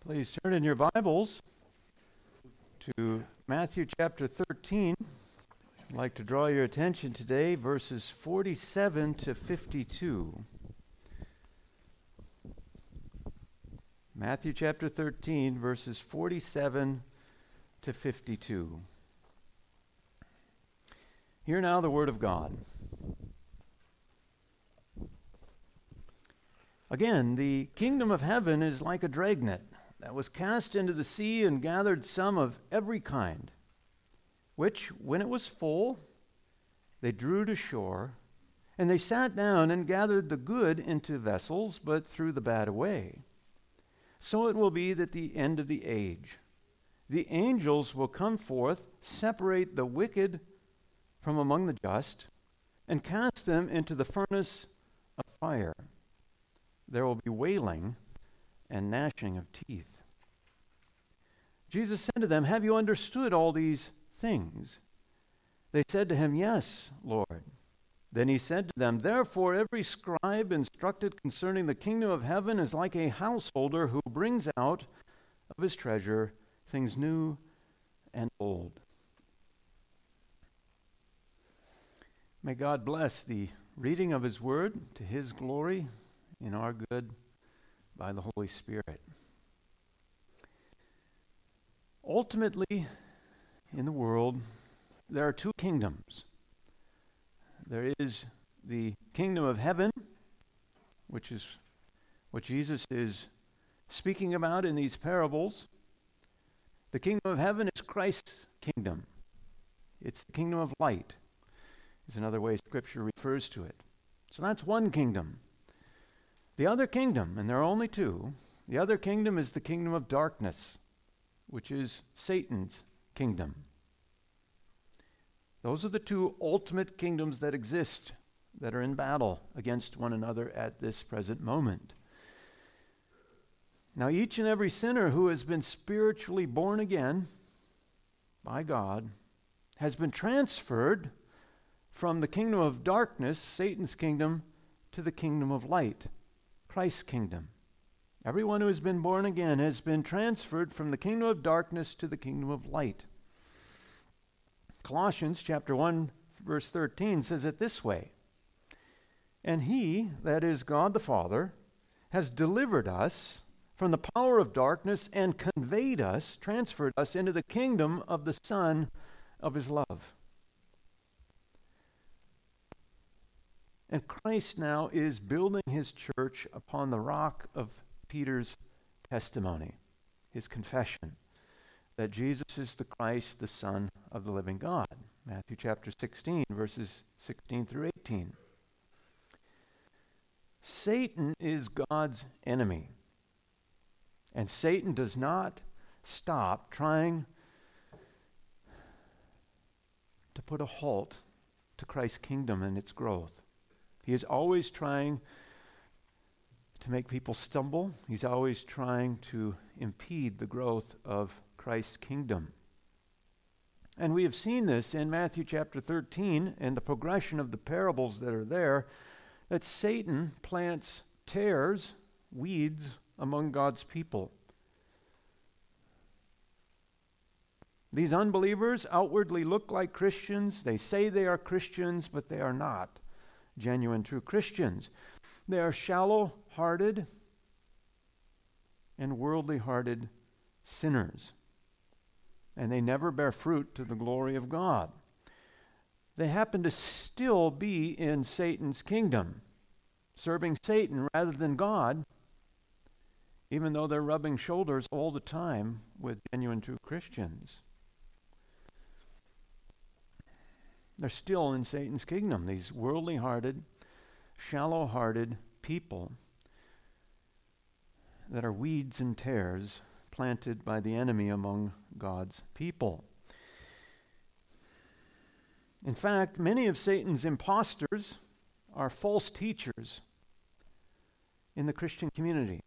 Please turn in your Bibles to Matthew chapter 13. I'd like to draw your attention today, verses 47 to 52. Matthew chapter 13, verses 47 to 52. Hear now the word of God. Again, the kingdom of heaven is like a dragnet that was cast into the sea and gathered some of every kind, which, when it was full, they drew to shore, and they sat down and gathered the good into vessels, but threw the bad away. So it will be at the end of the age. The angels will come forth, separate the wicked from among the just, and cast them into the furnace of fire. There will be wailing and gnashing of teeth. Jesus said to them, "Have you understood all these things?" They said to him, "Yes, Lord." Then he said to them, "Therefore every scribe instructed concerning the kingdom of heaven is like a householder who brings out of his treasure things new and old." May God bless the reading of his word to his glory in our good by the Holy Spirit. Ultimately, in the world, there are two kingdoms. There is the kingdom of heaven, which is what Jesus is speaking about in these parables. The kingdom of heaven is Christ's kingdom. It's the kingdom of light, is another way Scripture refers to it. So that's one kingdom. The other kingdom, and there are only two, the other kingdom is the kingdom of darkness, which is Satan's kingdom. Those are the two ultimate kingdoms that exist, that are in battle against one another at this present moment. Now, each and every sinner who has been spiritually born again by God has been transferred from the kingdom of darkness, Satan's kingdom, to the kingdom of light, Christ's kingdom. Everyone who has been born again has been transferred from the kingdom of darkness to the kingdom of light. Colossians chapter 1, verse 13 says it this way, "And he, that is God the Father, has delivered us from the power of darkness and conveyed us, transferred us into the kingdom of the Son of his love." And Christ now is building his church upon the rock of Peter's testimony, his confession that Jesus is the Christ, the Son of the living God. Matthew chapter 16, verses 16 through 18. Satan is God's enemy, and Satan does not stop trying to put a halt to Christ's kingdom and its growth. He is always trying to make people stumble. He's always trying to impede the growth of Christ's kingdom. And we have seen this in Matthew chapter 13 and the progression of the parables that are there, that Satan plants tares, weeds, among God's people. These unbelievers outwardly look like Christians. They say they are Christians, but they are not genuine, true Christians. They are shallow-hearted and worldly-hearted sinners, and they never bear fruit to the glory of God. They happen to still be in Satan's kingdom, serving Satan rather than God, even though they're rubbing shoulders all the time with genuine, true Christians. They're still in Satan's kingdom, these worldly-hearted, shallow-hearted people that are weeds and tares planted by the enemy among God's people. In fact, many of Satan's imposters are false teachers in the Christian community.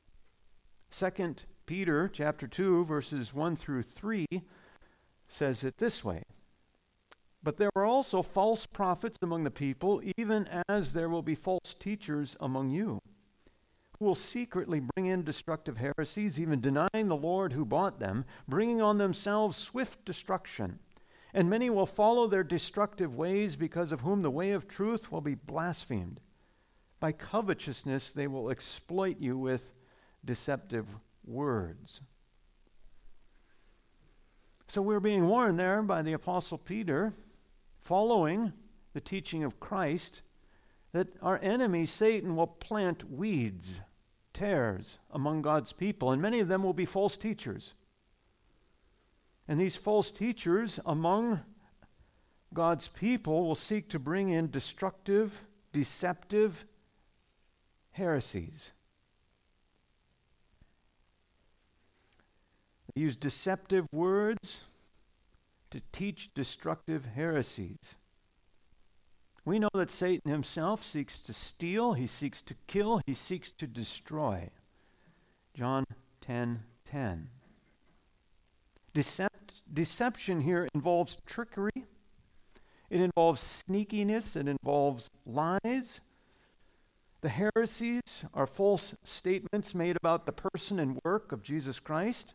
2 Peter chapter 2, verses 1 through 3 says it this way, "But there are also false prophets among the people, even as there will be false teachers among you, who will secretly bring in destructive heresies, even denying the Lord who bought them, bringing on themselves swift destruction. And many will follow their destructive ways, because of whom the way of truth will be blasphemed. By covetousness they will exploit you with deceptive words. So we're being warned there by the Apostle Peter, following the teaching of Christ, that our enemy Satan will plant weeds, tares among God's people, and many of them will be false teachers. And these false teachers among God's people will seek to bring in destructive, deceptive heresies. They use deceptive words to teach destructive heresies. We know that Satan himself seeks to steal, he seeks to kill, he seeks to destroy. John 10:10. Deception here involves trickery. It involves sneakiness. It involves lies. The heresies are false statements made about the person and work of Jesus Christ.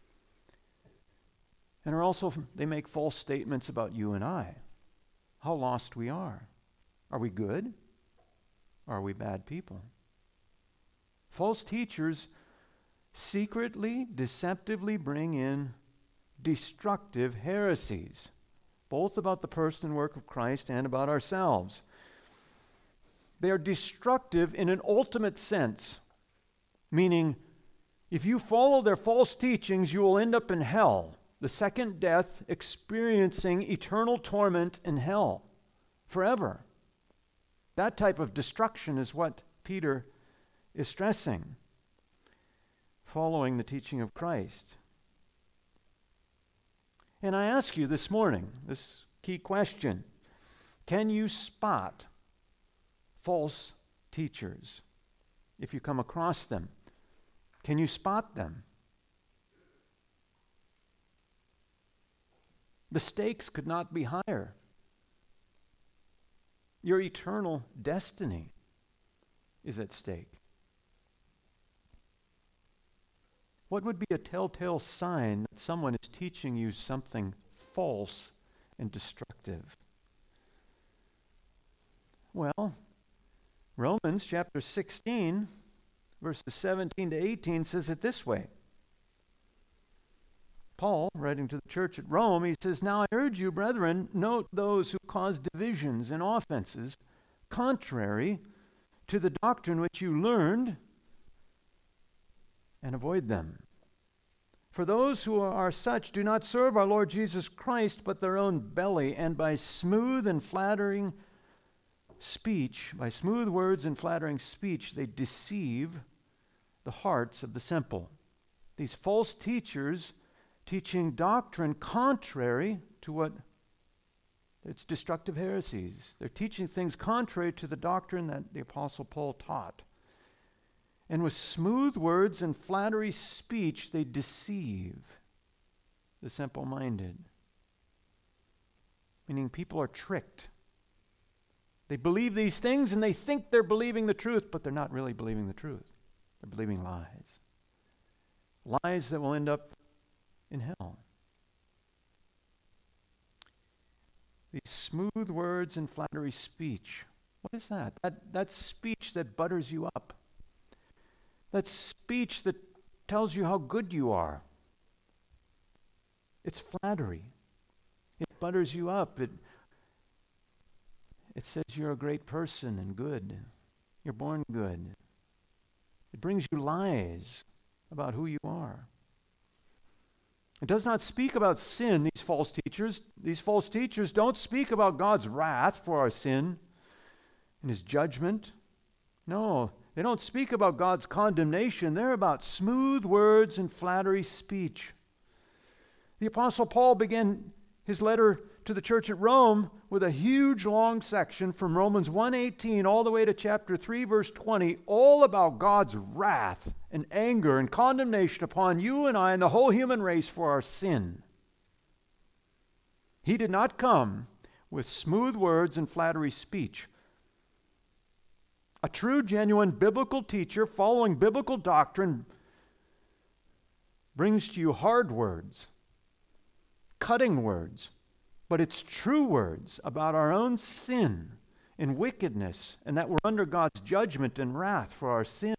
And they make false statements about you and I, how lost we are. Are we good? Or are we bad people? False teachers secretly, deceptively bring in destructive heresies, both about the person and work of Christ and about ourselves. They are destructive in an ultimate sense, meaning if you follow their false teachings, you will end up in hell, the second death, experiencing eternal torment in hell forever. That type of destruction is what Peter is stressing, following the teaching of Christ. And I ask you this morning, this key question: can you spot false teachers if you come across them? Can you spot them? The stakes could not be higher. Your eternal destiny is at stake. What would be a telltale sign that someone is teaching you something false and destructive? Well, Romans chapter 16, verses 17 to 18 says it this way. Paul, writing to the church at Rome, he says, "Now I urge you, brethren, note those who cause divisions and offenses contrary to the doctrine which you learned, and avoid them. For those who are such do not serve our Lord Jesus Christ, but their own belly, and by smooth and flattering speech, by smooth words and flattering speech, they deceive the hearts of the simple." These false teachers teaching doctrine contrary to what it's destructive heresies. They're teaching things contrary to the doctrine that the Apostle Paul taught. And with smooth words and flattery speech, they deceive the simple-minded. Meaning people are tricked. They believe these things and they think they're believing the truth, but they're not really believing the truth. They're believing lies. Lies that will end up in hell. These smooth words and flattery speech. What is that? That's speech that butters you up. That's speech that tells you how good you are. It's flattery. It butters you up. It says you're a great person and good. You're born good. It brings you lies about who you are. It does not speak about sin, these false teachers. These false teachers don't speak about God's wrath for our sin and His judgment. No, they don't speak about God's condemnation. They're about smooth words and flattery speech. The Apostle Paul began his letter to the church at Rome with a huge long section from Romans 1:18 all the way to chapter 3 verse 20, all about God's wrath and anger and condemnation upon you and I and the whole human race for our sin. He did not come with smooth words and flattery speech. A true, genuine biblical teacher following biblical doctrine brings to you hard words, cutting words, but it's true words about our own sin and wickedness, and that we're under God's judgment and wrath for our sin.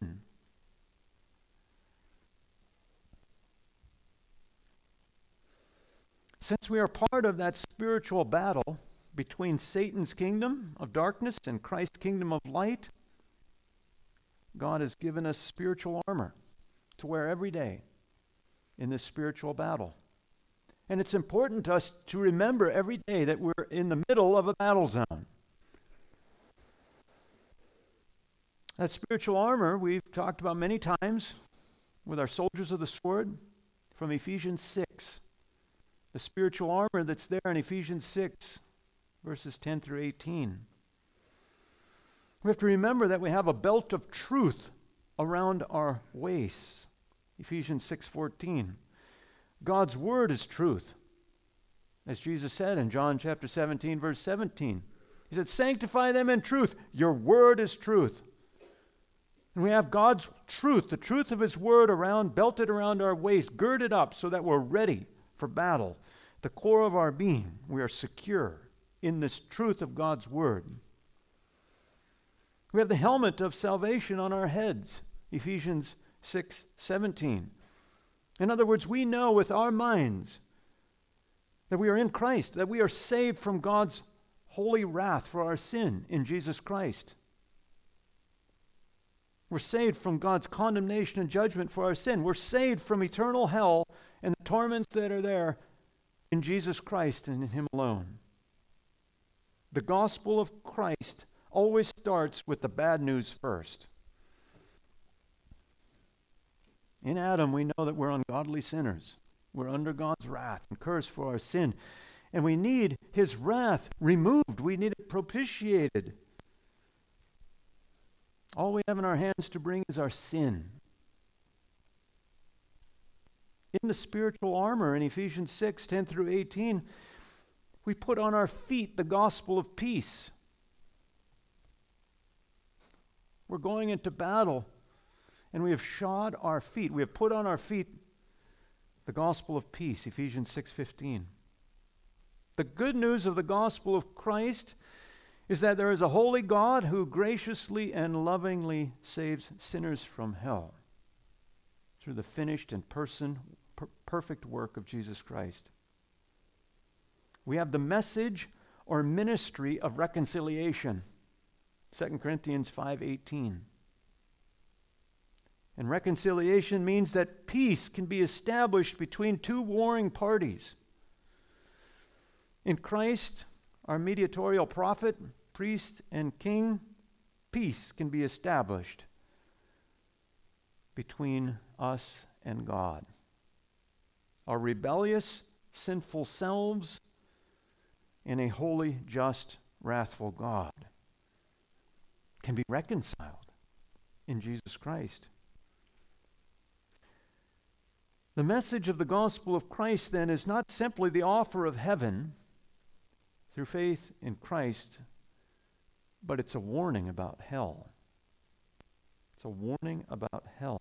Since we are part of that spiritual battle between Satan's kingdom of darkness and Christ's kingdom of light, God has given us spiritual armor to wear every day in this spiritual battle. And it's important to us to remember every day that we're in the middle of a battle zone. That spiritual armor we've talked about many times with our soldiers of the sword from Ephesians 6. The spiritual armor that's there in Ephesians 6, verses 10 through 18. We have to remember that we have a belt of truth around our waists. Ephesians 6:14. God's word is truth. As Jesus said in John chapter 17, verse 17. He said, sanctify them in truth. Your word is truth. And we have God's truth, the truth of his word belted around our waist, girded up so that we're ready for battle. The core of our being, we are secure in this truth of God's word. We have the helmet of salvation on our heads, Ephesians 6:17. In other words, we know with our minds that we are in Christ, that we are saved from God's holy wrath for our sin in Jesus Christ. We're saved from God's condemnation and judgment for our sin. We're saved from eternal hell and the torments that are there in Jesus Christ and in him alone. The gospel of Christ always starts with the bad news first. In Adam, we know that we're ungodly sinners. We're under God's wrath and curse for our sin. And we need his wrath removed. We need it propitiated. All we have in our hands to bring is our sin. In the spiritual armor in Ephesians 6, 10 through 18, we put on our feet the gospel of peace. We're going into battle, and we have shod our feet. We have put on our feet the gospel of peace, Ephesians 6:15. The good news of the gospel of Christ is that there is a holy God who graciously and lovingly saves sinners from hell through the finished and perfect work of Jesus Christ. We have the message or ministry of reconciliation, 2 Corinthians 5:18. And reconciliation means that peace can be established between two warring parties. In Christ, our mediatorial prophet, priest, and king, peace can be established between us and God. Our rebellious, sinful selves and a holy, just, wrathful God can be reconciled in Jesus Christ. The message of the gospel of Christ, then, is not simply the offer of heaven through faith in Christ, but it's a warning about hell. It's a warning about hell.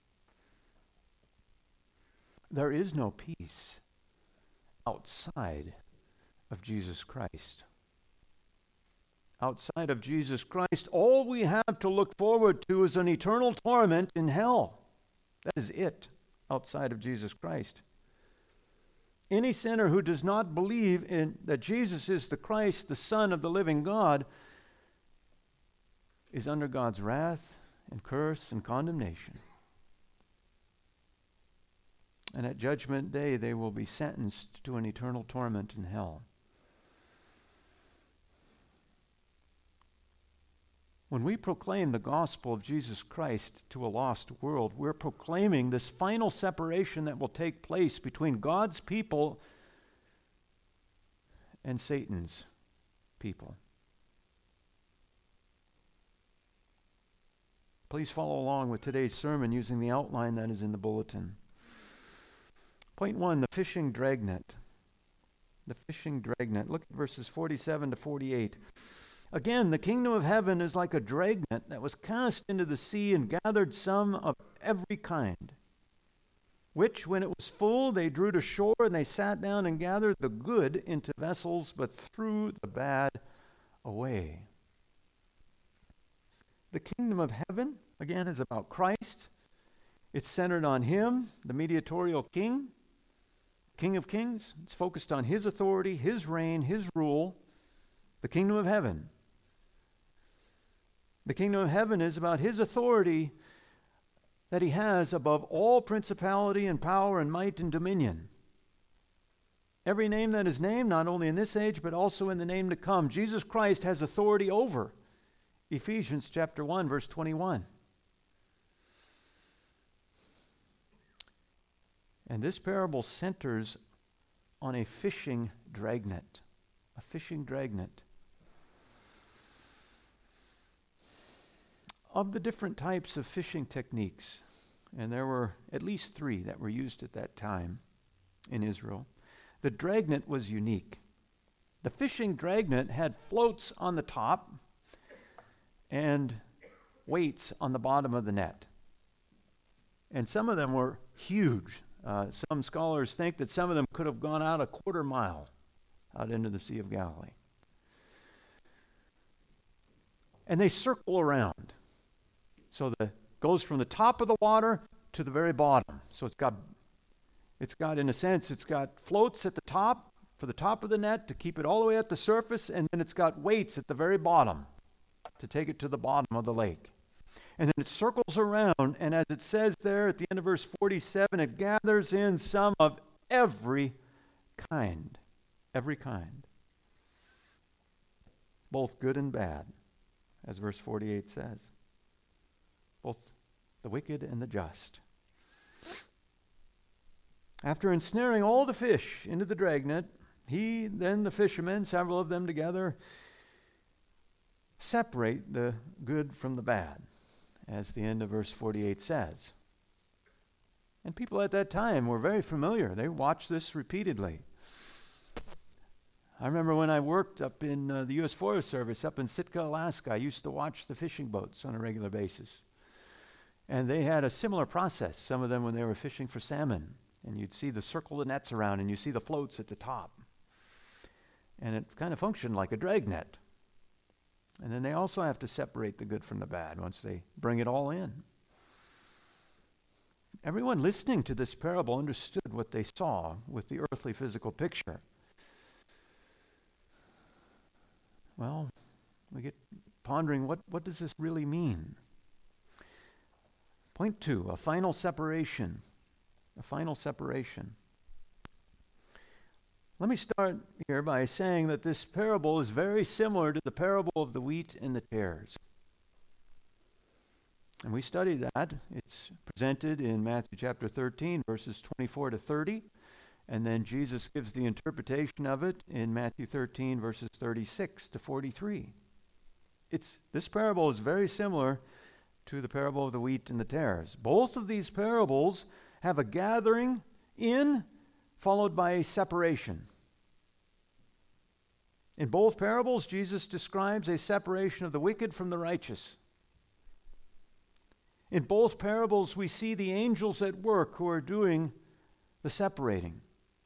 There is no peace outside of Jesus Christ. Outside of Jesus Christ, all we have to look forward to is an eternal torment in hell. That is it, outside of Jesus Christ. Any sinner who does not believe in that Jesus is the Christ, the Son of the living God, is under God's wrath and curse and condemnation. And at Judgment Day, they will be sentenced to an eternal torment in hell. When we proclaim the gospel of Jesus Christ to a lost world, we're proclaiming this final separation that will take place between God's people and Satan's people. Please follow along with today's sermon using the outline that is in the bulletin. Point 1, the fishing dragnet. The fishing dragnet. Look at verses 47 to 48. Again, the kingdom of heaven is like a dragnet that was cast into the sea and gathered some of every kind, which, when it was full, they drew to shore, and they sat down and gathered the good into vessels, but threw the bad away. The kingdom of heaven, again, is about Christ. It's centered on him, the mediatorial king, King of kings. It's focused on his authority, his reign, his rule, the kingdom of heaven. The kingdom of heaven is about his authority that he has above all principality and power and might and dominion. Every name that is named, not only in this age, but also in the name to come. Jesus Christ has authority over. Ephesians chapter 1, verse 21. And this parable centers on a fishing dragnet. A fishing dragnet. Of the different types of fishing techniques, and there were at least 3 that were used at that time in Israel, the dragnet was unique. The fishing dragnet had floats on the top and weights on the bottom of the net. And some of them were huge. Some scholars think that some of them could have gone out a quarter mile out into the Sea of Galilee. And they circle around. So it goes from the top of the water to the very bottom. So it's got, in a sense, it's got floats at the top for the top of the net to keep it all the way at the surface, and then it's got weights at the very bottom to take it to the bottom of the lake. And then it circles around, and as it says there at the end of verse 47, it gathers in some of every kind. Every kind. Both good and bad, as verse 48 says. Both the wicked and the just. After ensnaring all the fish into the dragnet, he, then the fishermen, several of them together, separate the good from the bad, as the end of verse 48 says. And people at that time were very familiar. They watched this repeatedly. I remember when I worked up in the U.S. Forest Service up in Sitka, Alaska, I used to watch the fishing boats on a regular basis. And they had a similar process, some of them when they were fishing for salmon. And you'd see the circle of nets around, and you see the floats at the top. And it kind of functioned like a dragnet. And then they also have to separate the good from the bad once they bring it all in. Everyone listening to this parable understood what they saw with the earthly physical picture. Well, we get pondering, what does this really mean? Point 2, a final separation. A final separation. Let me start here by saying that this parable is very similar to the parable of the wheat and the tares. And we studied that. It's presented in Matthew chapter 13, verses 24 to 30. And then Jesus gives the interpretation of it in Matthew 13, verses 36 to 43. This parable is very similar to the parable of the wheat and the tares. Both of these parables have a gathering in followed by a separation. In both parables, Jesus describes a separation of the wicked from the righteous. In both parables, we see the angels at work who are doing the separating.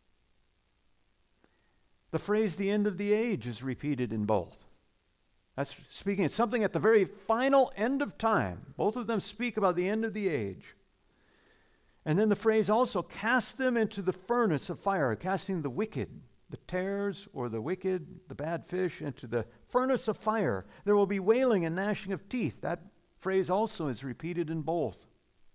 The phrase, the end of the age, is repeated in both. That's speaking of something at the very final end of time. Both of them speak about the end of the age. And then the phrase also, cast them into the furnace of fire, casting the wicked, the tares or the wicked, the bad fish, into the furnace of fire. There will be wailing and gnashing of teeth. That phrase also is repeated in both.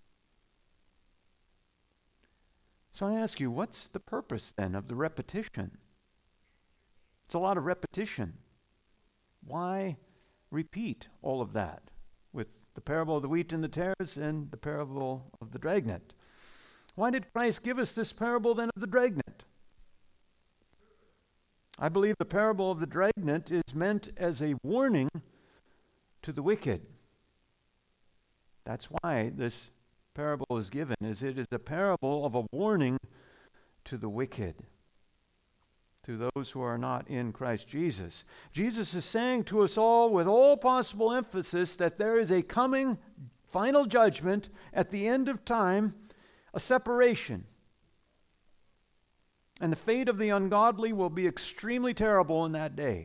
So I ask you, what's the purpose then of the repetition? It's a lot of repetition. Why repeat all of that with the parable of the wheat and the tares and the parable of the dragnet? Why did Christ give us this parable then of the dragnet? I believe the parable of the dragnet is meant as a warning to the wicked. That's why this parable is given, is it is a parable of a warning to the wicked. to those who are not in Christ Jesus. Jesus is saying to us all with all possible emphasis that there is a coming final judgment at the end of time, a separation. And the fate of the ungodly will be extremely terrible in that day.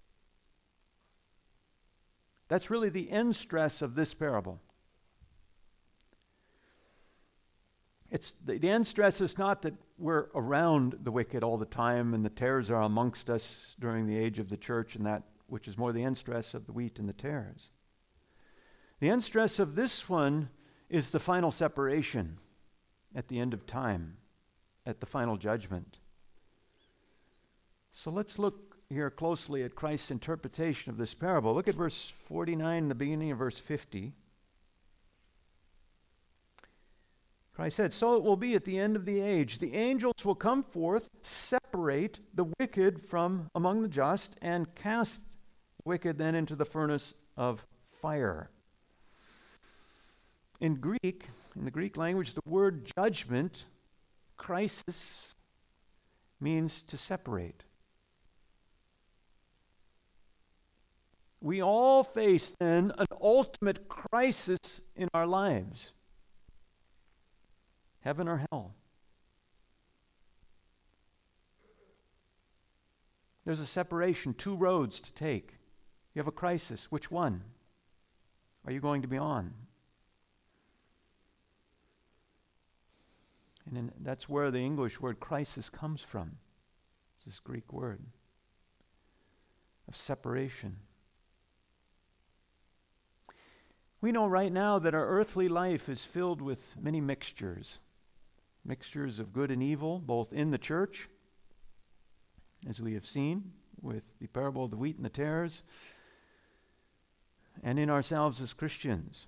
That's really the end stress of this parable. The end stress is not that we're around the wicked all the time and the tares are amongst us during the age of the church, and that which is more the end stress of the wheat and the tares. The end stress of this one is the final separation at the end of time, at the final judgment. So let's look here closely at Christ's interpretation of this parable. Look at verse 49, the beginning of verse 50. Christ said, "So it will be at the end of the age. The angels will come forth, separate the wicked from among the just, and cast the wicked then into the furnace of fire." In the Greek language, the word judgment, crisis, means to separate. We all face then an ultimate crisis in our lives. Heaven or hell. There's a separation, two roads to take. You have a crisis. Which one are you going to be on? And that's where the English word crisis comes from. It's this Greek word of separation. We know right now that our earthly life is filled with many mixtures of good and evil, both in the church, as we have seen with the parable of the wheat and the tares, and in ourselves as Christians.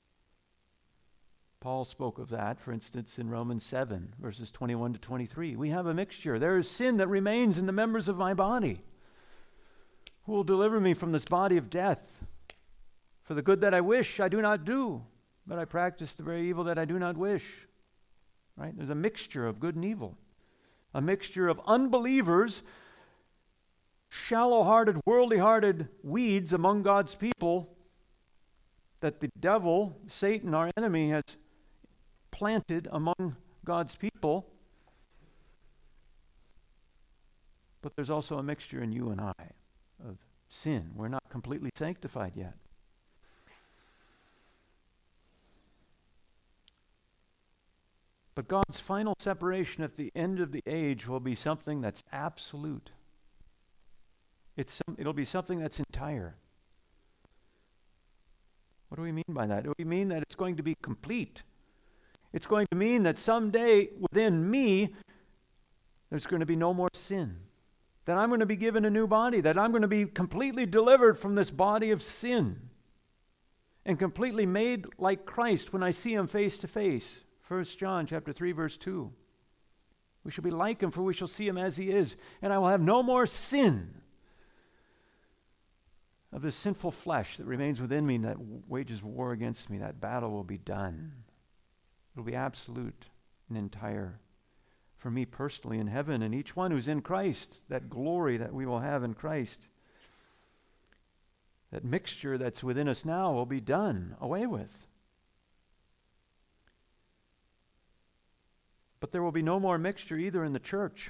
Paul spoke of that, for instance, in Romans 7, verses 21 to 23. We have a mixture. There is sin that remains in the members of my body. Who will deliver me from this body of death? For the good that I wish, I do not do, but I practice the very evil that I do not wish. Right? There's a mixture of good and evil. A mixture of unbelievers, shallow-hearted, worldly-hearted weeds among God's people that the devil, Satan, our enemy, has planted among God's people. But there's also a mixture in you and I of sin. We're not completely sanctified yet. But God's final separation at the end of the age will be something that's absolute. It'll be something that's entire. What do we mean by that? We mean that it's going to be complete. It's going to mean that someday within me, there's going to be no more sin. That I'm going to be given a new body. That I'm going to be completely delivered from this body of sin. And completely made like Christ when I see him face to face. 1 John chapter 3, verse 2. We shall be like him, for we shall see him as he is. And I will have no more sin of this sinful flesh that remains within me, that wages war against me. That battle will be done. It will be absolute and entire for me personally in heaven, and each one who's in Christ, that glory that we will have in Christ. That mixture that's within us now will be done away with. But there will be no more mixture either in the church.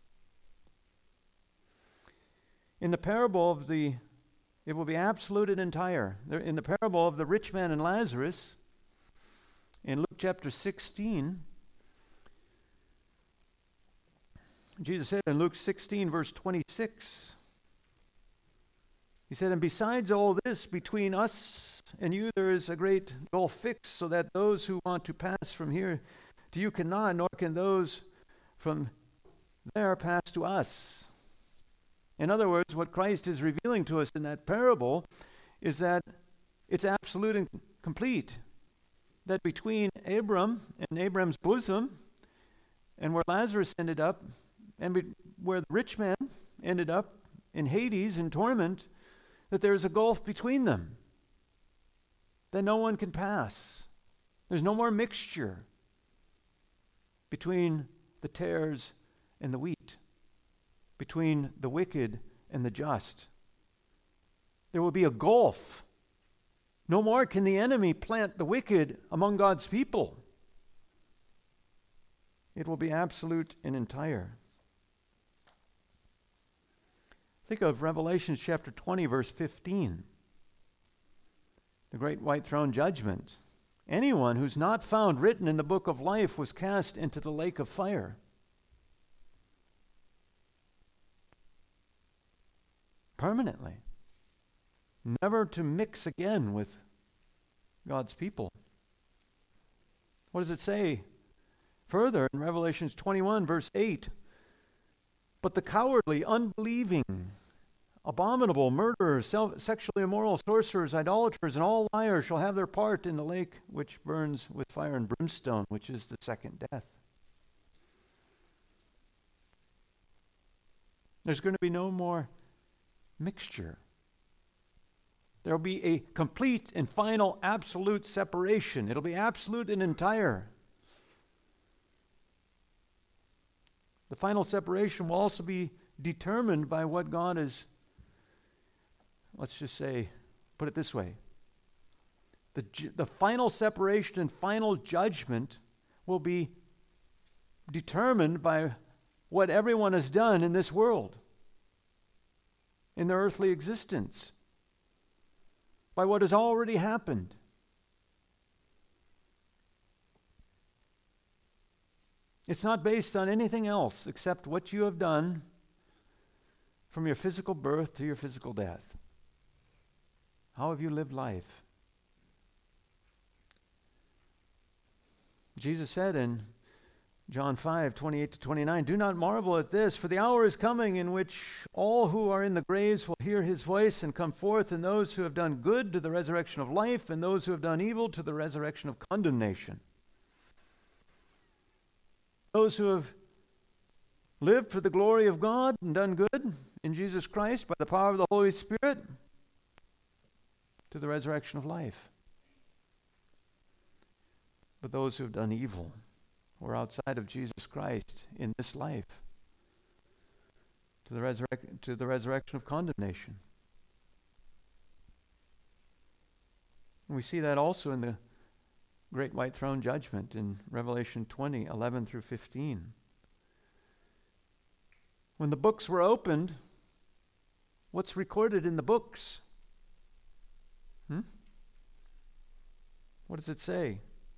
In the parable of it will be absolute and entire. In the parable of the rich man and Lazarus, in Luke chapter 16, Jesus said in Luke 16, verse 26, he said, "And besides all this, between us and you there is a great gulf fixed, so that those who want to pass from here to you cannot, nor can those from there pass to us." In other words, what Christ is revealing to us in that parable is that it's absolute and complete. That between Abram and Abram's bosom, and where Lazarus ended up, and where the rich man ended up in Hades in torment, that there's a gulf between them that no one can pass. There's no more mixture between the tares and the wheat, between the wicked and the just. There will be a gulf. No more can the enemy plant the wicked among God's people. It will be absolute and entire. Think of Revelation chapter 20, verse 15. The great white throne judgment. Anyone who's not found written in the book of life was cast into the lake of fire. Permanently. Never to mix again with God's people. What does it say further in Revelation 21, verse 8? But the cowardly, unbelieving, abominable, murderers, sexually immoral, sorcerers, idolaters, and all liars shall have their part in the lake which burns with fire and brimstone, which is the second death. There's going to be no more mixture. There will be a complete and final absolute separation. It'll be absolute and entire. The final separation will also be determined by what God is, let's just say, put it this way. The final separation and final judgment will be determined by what everyone has done in this world, in their earthly existence, by what has already happened. It's not based on anything else except what you have done from your physical birth to your physical death. How have you lived life? Jesus said in John 5, 28 to 29, "Do not marvel at this, for the hour is coming in which all who are in the graves will hear his voice and come forth, and those who have done good to the resurrection of life, and those who have done evil to the resurrection of condemnation." Those who have lived for the glory of God and done good in Jesus Christ by the power of the Holy Spirit to the resurrection of life. But those who have done evil or outside of Jesus Christ in this life to the resurrection of condemnation. And we see that also in the great white throne judgment in Revelation 20, 11 through 15. When the books were opened, what's recorded in the books? What does it say?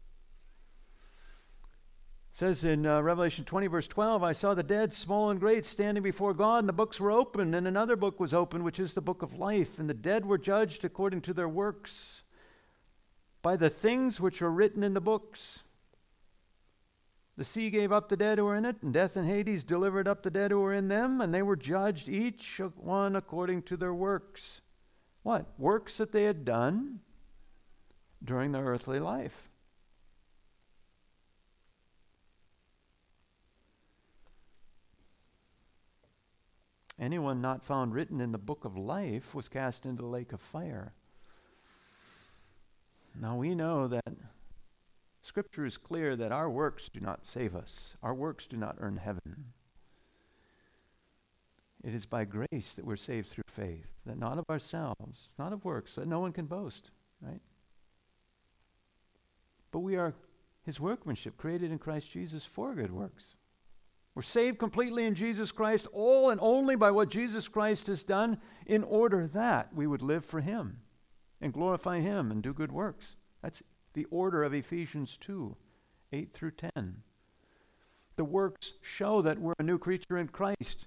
It says in Revelation 20, verse 12, "I saw the dead, small and great, standing before God, and the books were opened, and another book was opened, which is the book of life. And the dead were judged according to their works, by the things which are written in the books. The sea gave up the dead who were in it, and death and Hades delivered up the dead who were in them, and they were judged, each one according to their works." What? Works that they had done during their earthly life. Anyone not found written in the book of life was cast into the lake of fire. Now we know that Scripture is clear that our works do not save us. Our works do not earn heaven. It is by grace that we're saved through faith, that not of ourselves, not of works, that no one can boast, right? But we are His workmanship, created in Christ Jesus for good works. We're saved completely in Jesus Christ, all and only by what Jesus Christ has done, in order that we would live for Him and glorify Him and do good works. That's the order of Ephesians 2, 8 through 10. The works show that we're a new creature in Christ,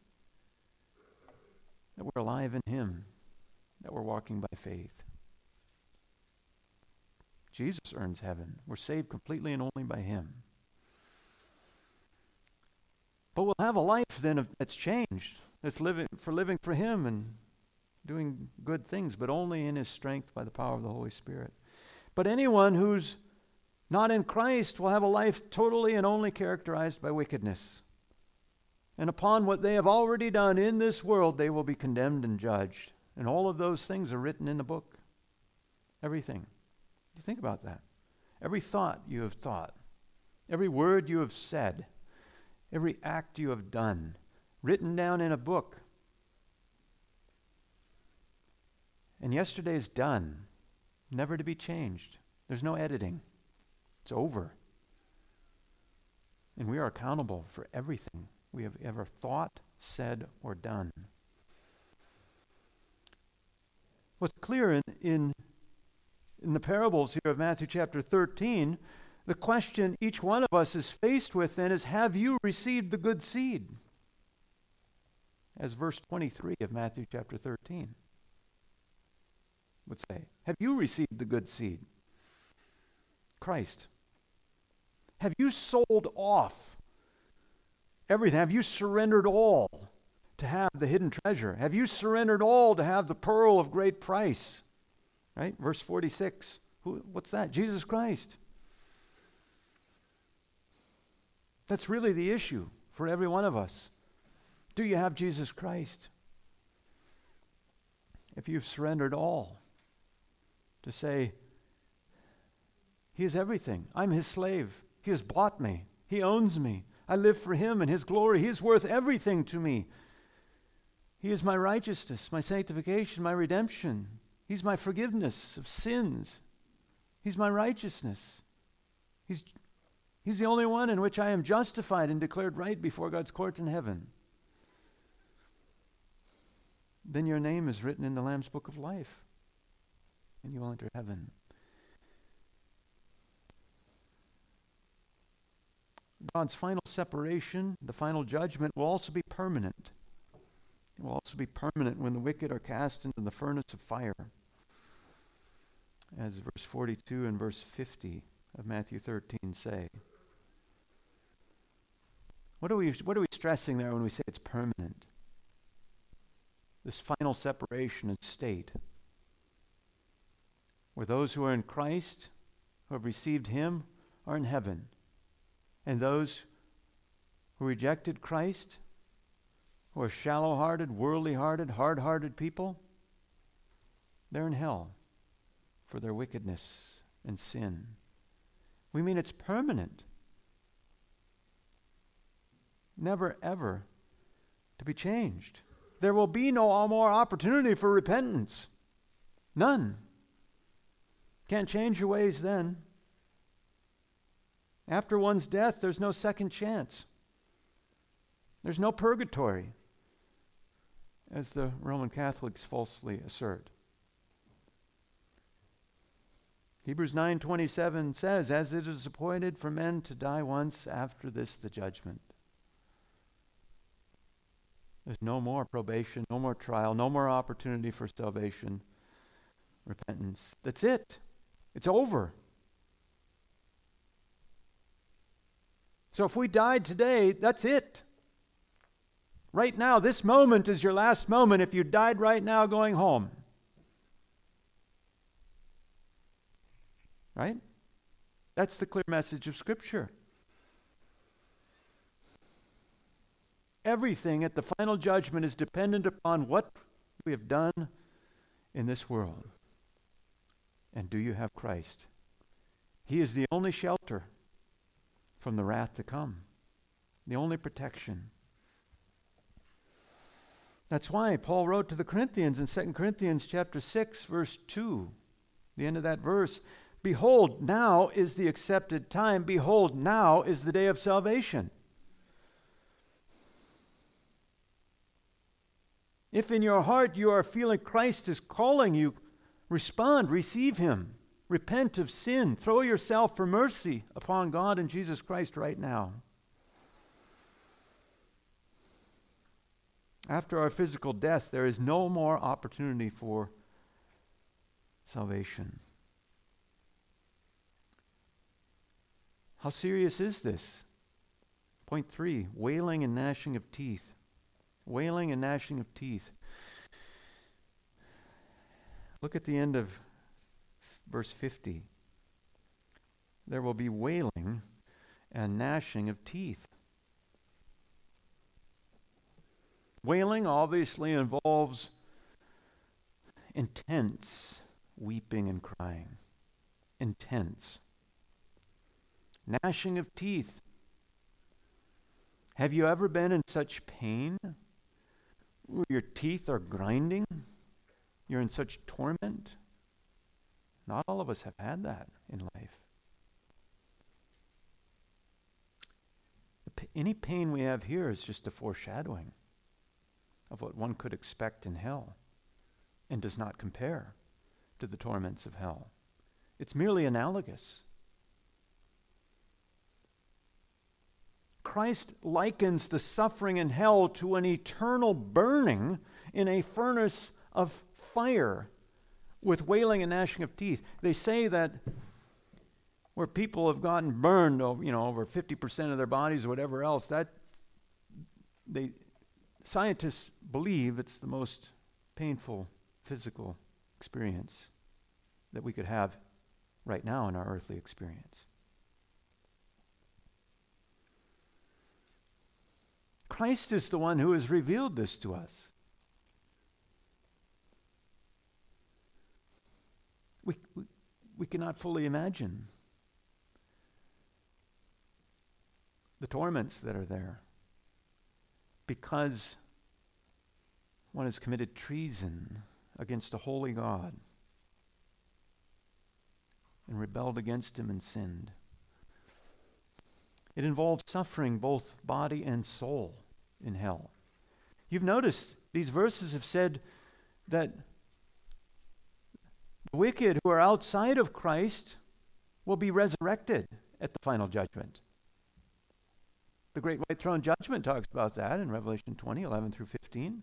that we're alive in Him, that we're walking by faith. Jesus earns heaven. We're saved completely and only by Him. But we'll have a life then that's changed, that's living for Him and doing good things, but only in His strength by the power of the Holy Spirit. But anyone who's not in Christ will have a life totally and only characterized by wickedness. And upon what they have already done in this world, they will be condemned and judged. And all of those things are written in the book. Everything. You think about that. Every thought you have thought, every word you have said, every act you have done written down in a book. And yesterday is done, never to be changed. There's no editing. It's over. And we are accountable for everything we have ever thought, said, or done. What's clear in the parables here of Matthew chapter 13, the question each one of us is faced with then is, have you received the good seed? As verse 23 of Matthew chapter 13 would say. Have you received the good seed? Christ. Have you sold off everything? Have you surrendered all to have the hidden treasure? Have you surrendered all to have the pearl of great price? Right? Verse 46. What's that? Jesus Christ. That's really the issue for every one of us. Do you have Jesus Christ? If you've surrendered all to say, He is everything. I'm His slave. He has bought me. He owns me. I live for Him and His glory. He is worth everything to me. He is my righteousness, my sanctification, my redemption. He's my forgiveness of sins. He's my righteousness. He's the only one in which I am justified and declared right before God's court in heaven. Then your name is written in the Lamb's Book of Life, and you will enter heaven. God's final separation, the final judgment, will also be permanent. It will also be permanent when the wicked are cast into the furnace of fire, as verse 42 and verse 50 of Matthew 13 say. What are we stressing there when we say it's permanent? This final separation and state, where those who are in Christ, who have received Him, are in heaven. And those who rejected Christ, who are shallow-hearted, worldly-hearted, hard-hearted people, they're in hell for their wickedness and sin. We mean it's permanent. Never, ever to be changed. There will be no more opportunity for repentance. None. Can't change your ways then. After one's death, there's no second chance. There's no purgatory, as the Roman Catholics falsely assert. Hebrews 9:27 says, as it is appointed for men to die once, after this the judgment. There's no more probation, no more trial, no more opportunity for salvation, repentance. That's it. It's over. So if we died today, that's it. Right now, this moment is your last moment if you died right now going home. Right? That's the clear message of Scripture. Everything at the final judgment is dependent upon what we have done in this world. And do you have Christ? He is the only shelter from the wrath to come, the only protection. That's why Paul wrote to the Corinthians in 2 Corinthians chapter 6, verse 2, the end of that verse, behold, now is the accepted time. Behold, now is the day of salvation. If in your heart you are feeling Christ is calling you, respond, receive Him. Repent of sin. Throw yourself for mercy upon God and Jesus Christ right now. After our physical death, there is no more opportunity for salvation. How serious is this? Point 3, wailing and gnashing of teeth. Wailing and gnashing of teeth. Look at the end of verse 50. There will be wailing and gnashing of teeth. Wailing obviously involves intense weeping and crying. Intense. Gnashing of teeth Have you ever been in such pain where your teeth are grinding? You're in such torment? Not all of us have had that in life. Any pain we have here is just a foreshadowing of what one could expect in hell and does not compare to the torments of hell. It's merely analogous. Christ likens the suffering in hell to an eternal burning in a furnace of fire with wailing and gnashing of teeth. They say that where people have gotten burned, over 50% of their bodies or whatever else, scientists believe it's the most painful physical experience that we could have right now in our earthly experience. Christ is the one who has revealed this to us. We cannot fully imagine the torments that are there because one has committed treason against a holy God and rebelled against him and sinned. It involves suffering both body and soul in hell. You've noticed these verses have said that the wicked who are outside of Christ will be resurrected at the final judgment. The Great White Throne Judgment talks about that in Revelation 20, 11 through 15.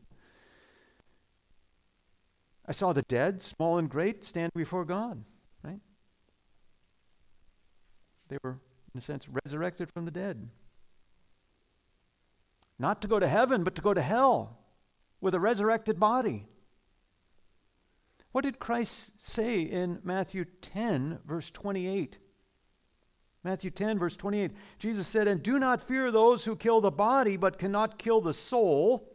I saw the dead, small and great, stand before God, right? They were, in a sense, resurrected from the dead. Not to go to heaven, but to go to hell with a resurrected body. What did Christ say in Matthew 10, verse 28? Matthew 10, verse 28. Jesus said, "And do not fear those who kill the body, but cannot kill the soul."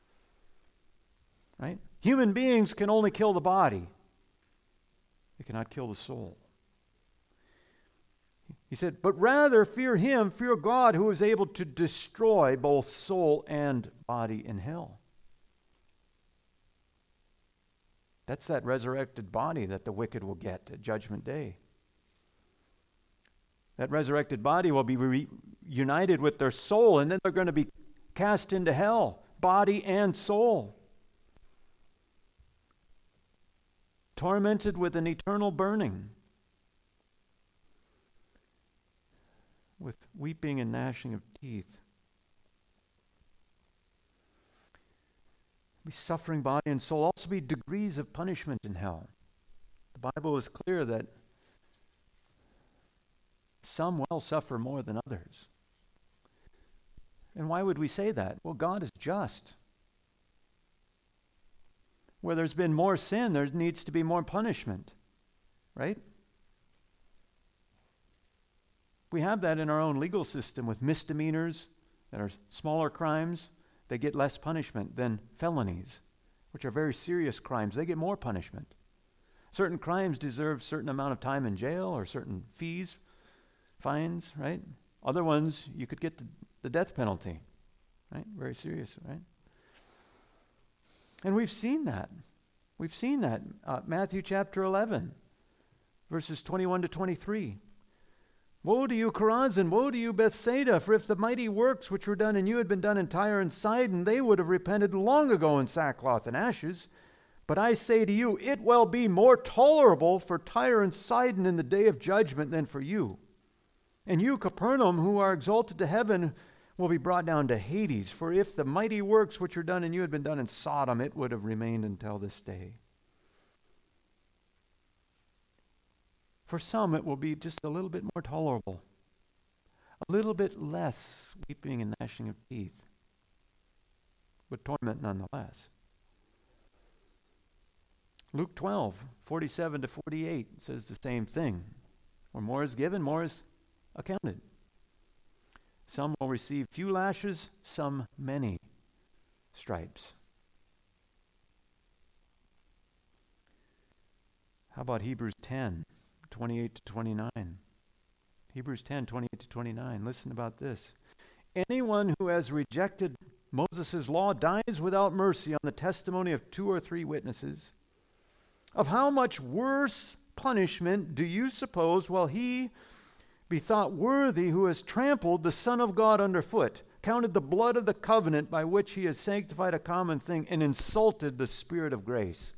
Right? Human beings can only kill the body. They cannot kill the soul. He said, "But rather fear him, fear God, who is able to destroy both soul and body in hell." That's that resurrected body that the wicked will get at Judgment Day. That resurrected body will be reunited with their soul, and then they're going to be cast into hell, body and soul. Tormented with an eternal burning, with weeping and gnashing of teeth. Be suffering body and soul. Also be degrees of punishment in hell. The Bible is clear that some will suffer more than others. And why would we say that? Well, God is just. Where there's been more sin, there needs to be more punishment, right? We have that in our own legal system with misdemeanors that are smaller crimes. They get less punishment than felonies, which are very serious crimes. They get more punishment. Certain crimes deserve a certain amount of time in jail or certain fees, fines, right? Other ones, you could get the death penalty, right? Very serious, right? And we've seen that. We've seen that. Matthew chapter 11, verses 21 to 23. "Woe to you, Chorazin! Woe to you, Bethsaida! For if the mighty works which were done in you had been done in Tyre and Sidon, they would have repented long ago in sackcloth and ashes. But I say to you, it will be more tolerable for Tyre and Sidon in the day of judgment than for you. And you, Capernaum, who are exalted to heaven, will be brought down to Hades. For if the mighty works which are done in you had been done in Sodom, it would have remained until this day." For some, it will be just a little bit more tolerable, a little bit less weeping and gnashing of teeth, but torment nonetheless. Luke 12, 47 to 48 says the same thing. Where more is given, more is accounted. Some will receive few lashes, some many stripes. How about Hebrews 10, 28 to 29? Hebrews 10, 28 to 29. Listen about this. Anyone who has rejected Moses' law dies without mercy on the testimony of 2 or 3 witnesses. Of how much worse punishment do you suppose will he be thought worthy who has trampled the Son of God underfoot, counted the blood of the covenant by which he has sanctified a common thing, and insulted the Spirit of grace?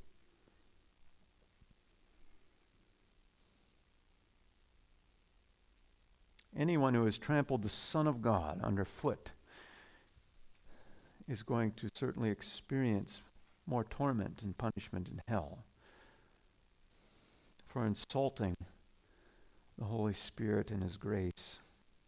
Anyone who has trampled the Son of God underfoot is going to certainly experience more torment and punishment in hell for insulting the Holy Spirit and His grace.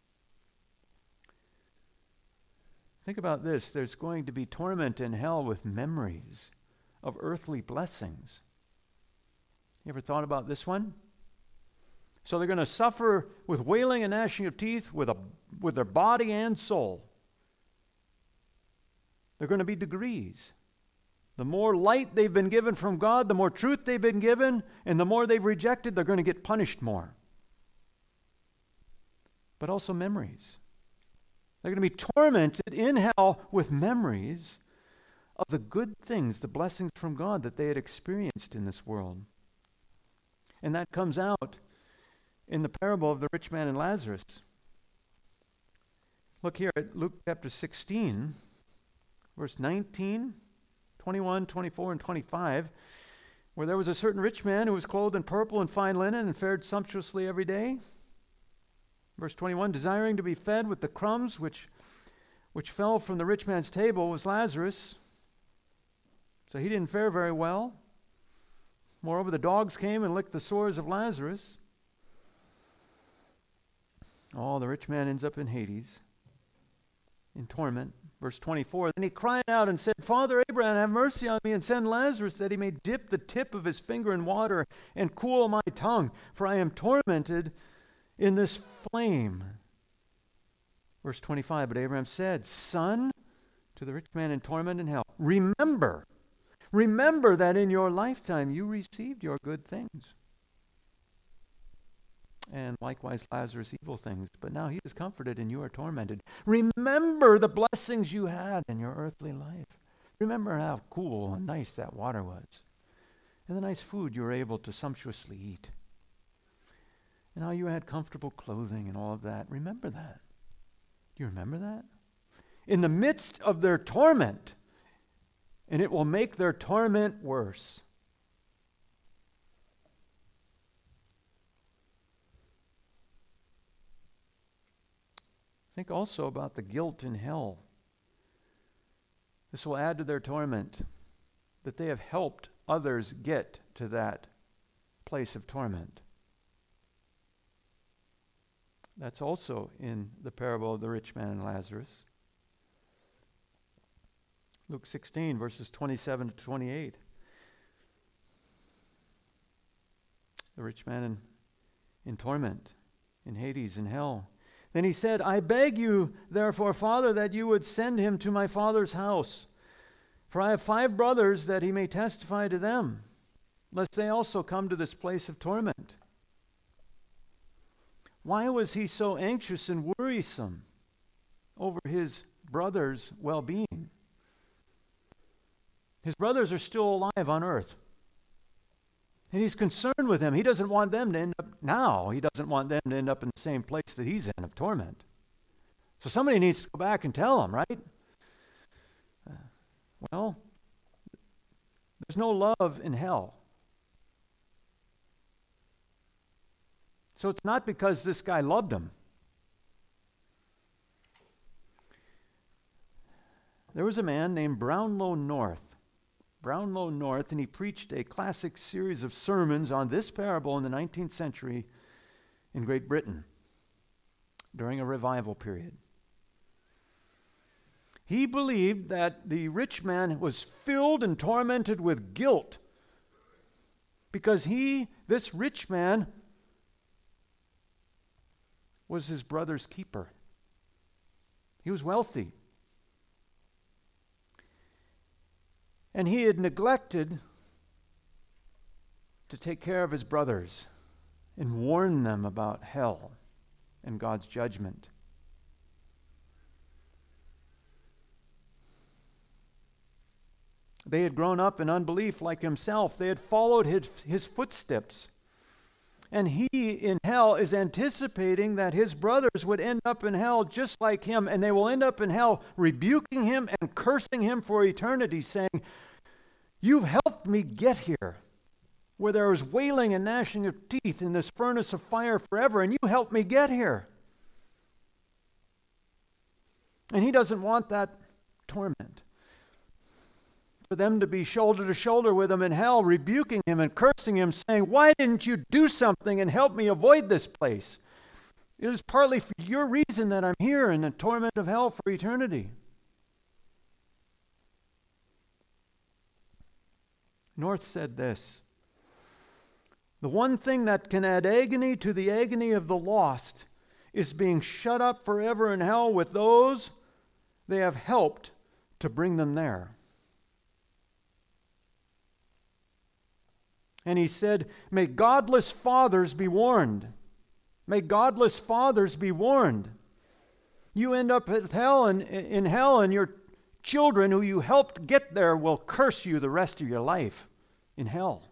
Think about this. There's going to be torment in hell with memories of earthly blessings. You ever thought about this one? So they're going to suffer with wailing and gnashing of teeth with their body and soul. They're going to be degrees. The more light they've been given from God, the more truth they've been given, and the more they've rejected, they're going to get punished more. But also memories. They're going to be tormented in hell with memories of the good things, the blessings from God that they had experienced in this world. And that comes out in the parable of the rich man and Lazarus. Look here at Luke chapter 16, verse 19, 21, 24, and 25, where there was a certain rich man who was clothed in purple and fine linen and fared sumptuously every day. Verse 21, desiring to be fed with the crumbs which fell from the rich man's table was Lazarus. So he didn't fare very well. Moreover, the dogs came and licked the sores of Lazarus. Oh, the rich man ends up in Hades, in torment. Verse 24, then he cried out and said, Father Abraham, have mercy on me and send Lazarus that he may dip the tip of his finger in water and cool my tongue, for I am tormented in this flame. Verse 25, but Abraham said, Son, to the rich man in torment in hell, remember that in your lifetime you received your good things, and likewise Lazarus evil things, but now he is comforted and you are tormented. Remember the blessings you had in your earthly life. Remember how cool and nice that water was, and the nice food you were able to sumptuously eat, and how you had comfortable clothing and all of that. Remember that. Do you remember that? In the midst of their torment, and it will make their torment worse. Think also about the guilt in hell. This will add to their torment, that they have helped others get to that place of torment. That's also in the parable of the rich man and Lazarus. Luke 16, verses 27 to 28. The rich man in torment, in Hades, in hell. Then he said, I beg you, therefore, Father, that you would send him to my father's house. For I have 5 brothers, that he may testify to them, lest they also come to this place of torment. Why was he so anxious and worrisome over his brothers' well-being? His brothers are still alive on earth. And he's concerned with them. He doesn't want them to end up now. He doesn't want them to end up in the same place that he's in of torment. So somebody needs to go back and tell them, right? Well, there's no love in hell. So it's not because this guy loved him. There was a man named Brownlow North, and he preached a classic series of sermons on this parable in the 19th century in Great Britain during a revival period. He believed that the rich man was filled and tormented with guilt because this rich man, was his brother's keeper. He was wealthy. And he had neglected to take care of his brothers and warn them about hell and God's judgment. They had grown up in unbelief like himself. They had followed his footsteps. And he in hell is anticipating that his brothers would end up in hell just like him, and they will end up in hell rebuking him and cursing him for eternity, saying, "You've helped me get here, where there was wailing and gnashing of teeth in this furnace of fire forever, and you helped me get here." And he doesn't want that torment. For them to be shoulder to shoulder with him in hell, rebuking him and cursing him, saying, "Why didn't you do something and help me avoid this place? It is partly for your reason that I'm here in the torment of hell for eternity." North said this: "The one thing that can add agony to the agony of the lost is being shut up forever in hell with those they have helped to bring them there." And he said, "May godless fathers be warned. May godless fathers be warned. You end up in hell, and your children who you helped get there will curse you the rest of your life in hell.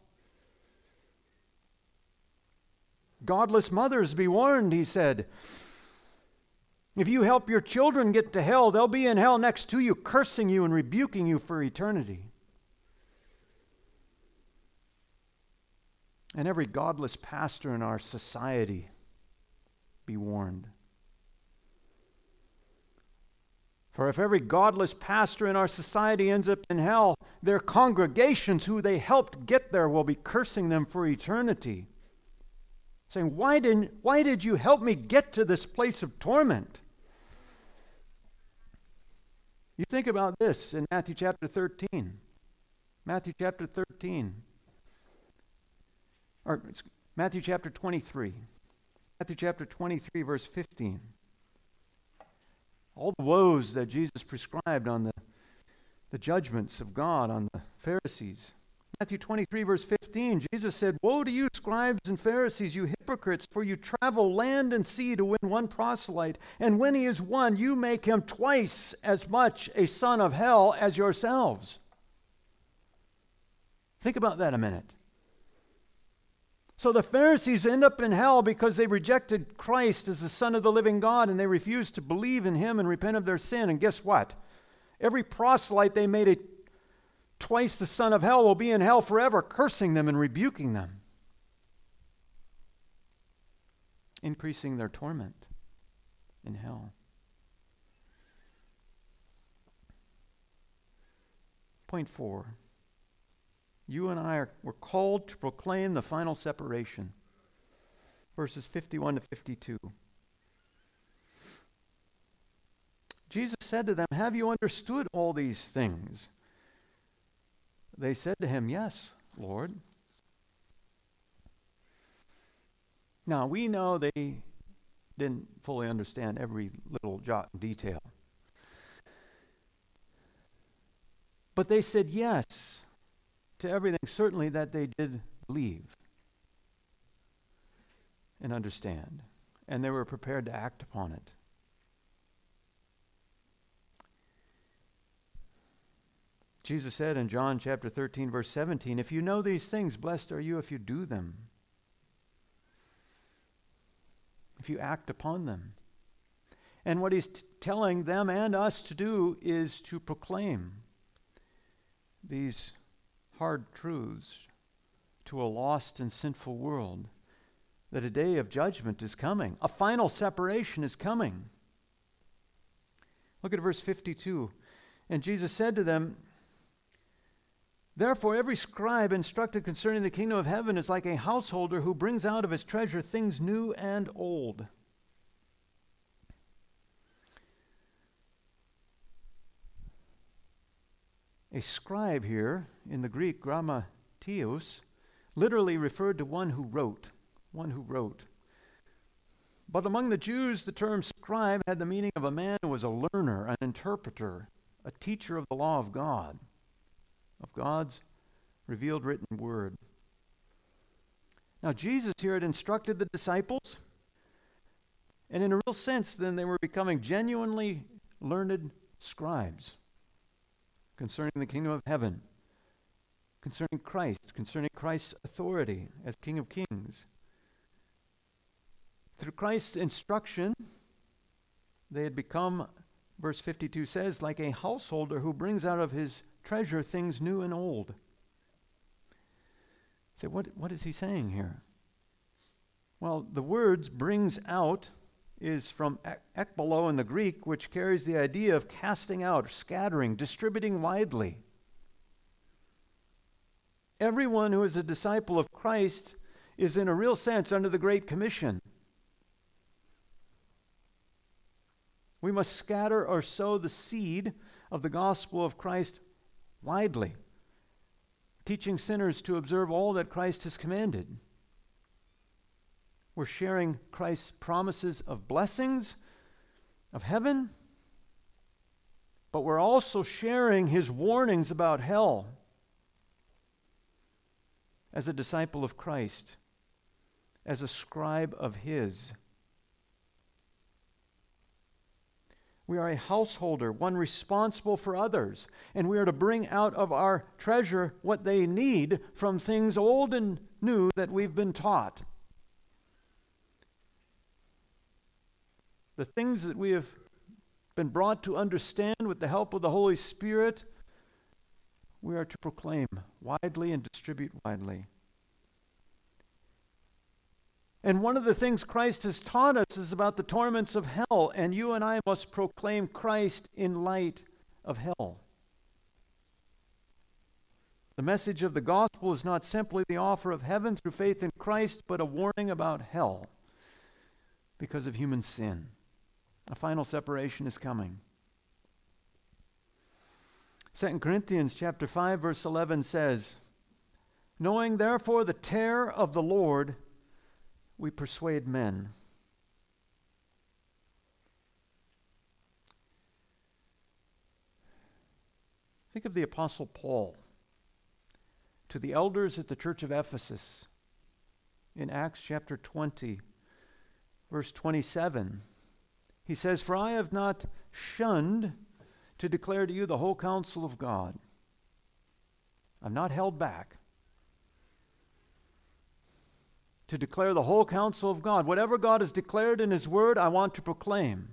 Godless mothers, be warned," he said. "If you help your children get to hell, they'll be in hell next to you, cursing you and rebuking you for eternity." And every godless pastor in our society, be warned. For if every godless pastor in our society ends up in hell, their congregations who they helped get there will be cursing them for eternity, saying, why did you help me get to this place of torment?" You think about this in Matthew chapter 13. Matthew chapter 13. Or Matthew chapter 23. Matthew chapter 23, verse 15. All the woes that Jesus prescribed on the judgments of God on the Pharisees. Matthew 23, verse 15, Jesus said, "Woe to you, scribes and Pharisees, you hypocrites, for you travel land and sea to win one proselyte, and when he is won, you make him twice as much a son of hell as yourselves." Think about that a minute. So the Pharisees end up in hell because they rejected Christ as the Son of the living God, and they refused to believe in him and repent of their sin. And guess what? Every proselyte they made it twice the son of hell will be in hell forever, cursing them and rebuking them, increasing their torment in hell. Point 4. You and I were called to proclaim the final separation. Verses 51 to 52. Jesus said to them, "Have you understood all these things?" They said to him, "Yes, Lord." Now, we know they didn't fully understand every little jot and detail. But they said yes to everything, certainly, that they did believe and understand, and they were prepared to act upon it. Jesus said in John chapter 13, verse 17, "If you know these things, blessed are you if you do them, if you act upon them." And what he's telling them and us to do is to proclaim these hard truths to a lost and sinful world, that a day of judgment is coming. A final separation is coming. Look at verse 52. "And Jesus said to them, Therefore every scribe instructed concerning the kingdom of heaven is like a householder who brings out of his treasure things new and old." A scribe here, in the Greek, grammateos, literally referred to one who wrote. But among the Jews, the term scribe had the meaning of a man who was a learner, an interpreter, a teacher of the law of God, of God's revealed written word. Now, Jesus here had instructed the disciples, and in a real sense, then they were becoming genuinely learned scribes concerning the kingdom of heaven. concerning Christ's authority as King of Kings. Through Christ's instruction, they had become, verse 52 says, like a householder who brings out of his treasure things new and old. So what is he saying here? Well, the words brings out is from ekbalo in the Greek, which carries the idea of casting out, scattering, distributing widely. Everyone who is a disciple of Christ is in a real sense under the Great Commission. We must scatter or sow the seed of the gospel of Christ widely, teaching sinners to observe all that Christ has commanded. We're sharing Christ's promises of blessings, of heaven, but we're also sharing his warnings about hell. As a disciple of Christ, as a scribe of his, we are a householder, one responsible for others, and we are to bring out of our treasure what they need from things old and new that we've been taught. The things that we have been brought to understand with the help of the Holy Spirit, we are to proclaim widely and distribute widely. And one of the things Christ has taught us is about the torments of hell, and you and I must proclaim Christ in light of hell. The message of the gospel is not simply the offer of heaven through faith in Christ, but a warning about hell because of human sin. A final separation is coming. 2 Corinthians chapter 5, verse 11 says, knowing therefore the terror of the Lord, we persuade men. Think of the Apostle Paul to the elders at the church of Ephesus in Acts chapter 20, verse 27. He says, for I have not shunned to declare to you the whole counsel of God. I'm not held back to declare the whole counsel of God. Whatever God has declared in his word, I want to proclaim.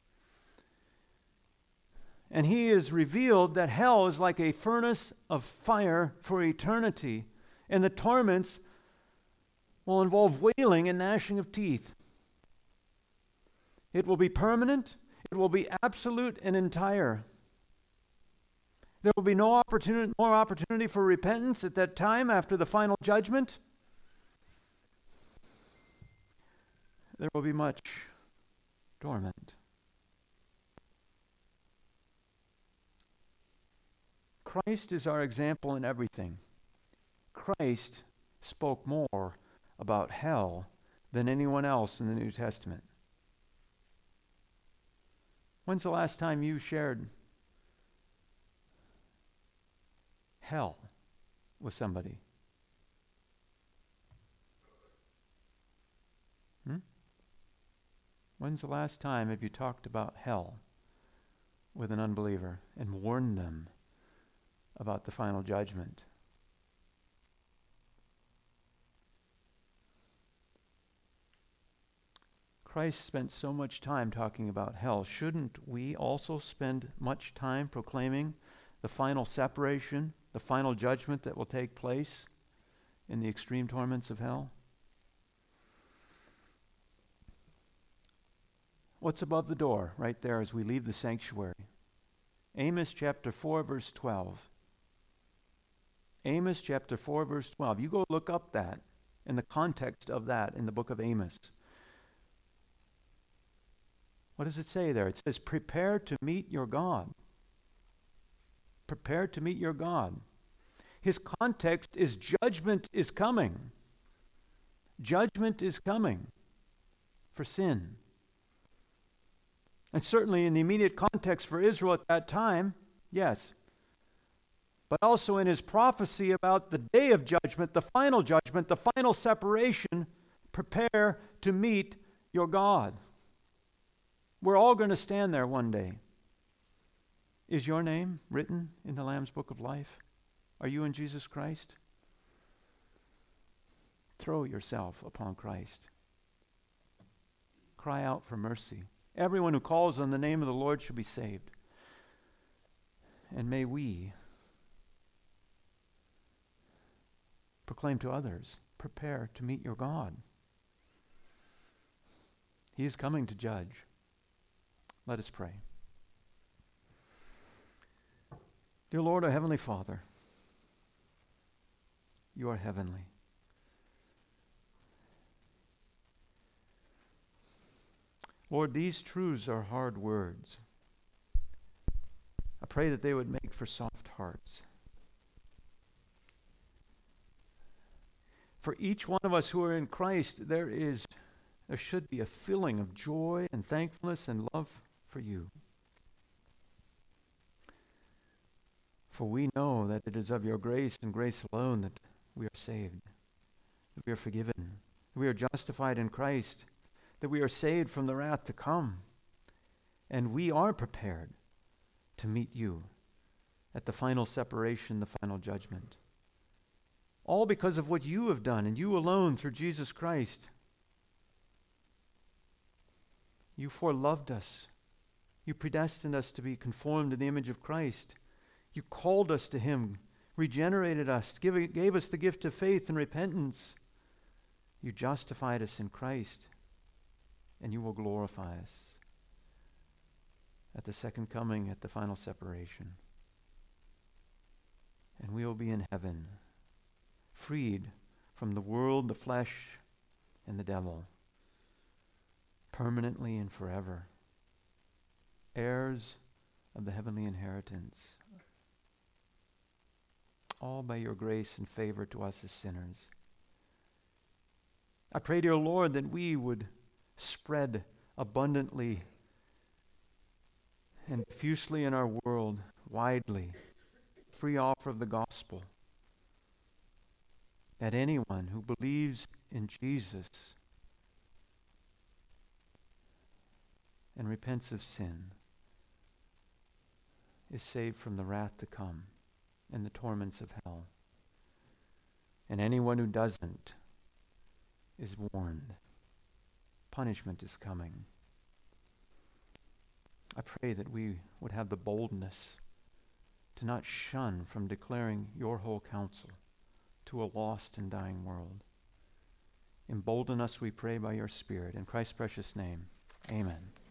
And he has revealed that hell is like a furnace of fire for eternity, and the torments will involve wailing and gnashing of teeth. It will be permanent. It will be absolute and entire. There will be no more opportunity for repentance at that time after the final judgment. There will be much torment. Christ is our example in everything. Christ spoke more about hell than anyone else in the New Testament. When's the last time you shared hell with somebody? When's the last time have you talked about hell with an unbeliever and warned them about the final judgment? Christ spent so much time talking about hell. Shouldn't we also spend much time proclaiming the final separation, the final judgment that will take place in the extreme torments of hell? What's above the door right there as we leave the sanctuary? Amos chapter 4, verse 12. Amos chapter 4, verse 12. You go look up that in the context of that in the book of Amos. What does it say there? It says, prepare to meet your God. Prepare to meet your God. His context is judgment is coming. Judgment is coming for sin. And certainly in the immediate context for Israel at that time, yes. But also in his prophecy about the day of judgment, the final separation, prepare to meet your God. We're all going to stand there one day. Is your name written in the Lamb's Book of Life? Are you in Jesus Christ? Throw yourself upon Christ. Cry out for mercy. Everyone who calls on the name of the Lord shall be saved. And may we proclaim to others, prepare to meet your God. He is coming to judge. Let us pray. Dear Lord, our Heavenly Father, you are heavenly. Lord, these truths are hard words. I pray that they would make for soft hearts. For each one of us who are in Christ, there should be a feeling of joy and thankfulness and love for you. For we know that it is of your grace and grace alone that we are saved, that we are forgiven, that we are justified in Christ, that we are saved from the wrath to come, and we are prepared to meet you at the final separation, the final judgment. All because of what you have done, and you alone through Jesus Christ. You foreloved us. You predestined us to be conformed to the image of Christ. You called us to him, regenerated us, gave us the gift of faith and repentance. You justified us in Christ, and you will glorify us at the second coming, at the final separation. And we will be in heaven, freed from the world, the flesh, and the devil, permanently and forever, heirs of the heavenly inheritance, all by your grace and favor to us as sinners. I pray, dear Lord, that we would spread abundantly and profusely in our world, widely, free offer of the gospel, that anyone who believes in Jesus and repents of sin is saved from the wrath to come and the torments of hell. And anyone who doesn't is warned. Punishment is coming. I pray that we would have the boldness to not shun from declaring your whole counsel to a lost and dying world. Embolden us, we pray, by your Spirit. In Christ's precious name, amen.